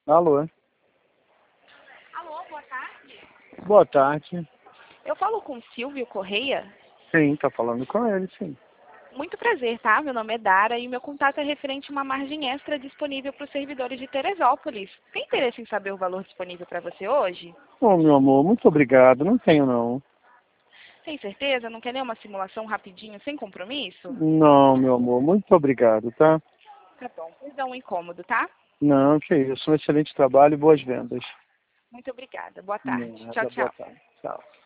Alô? Alô, boa tarde. Boa tarde. Eu falo com Silvio Correia. Sim, tá falando com ele, sim. Muito prazer, tá? Meu nome é Dara e meu contato é referente a uma margem extra disponível para os servidores de Teresópolis. Tem interesse em saber o valor disponível para você hoje? Ô, meu amor, muito obrigado. Não tenho, não. Tem certeza? Não quer nem uma simulação rapidinho, sem compromisso? Não, meu amor, muito obrigado, tá? Tá bom, pois dá um incômodo, tá? Não, que isso. Um excelente trabalho e boas vendas. Muito obrigada. Boa tarde. Tchau, Nada, boa tchau. tarde. Tchau.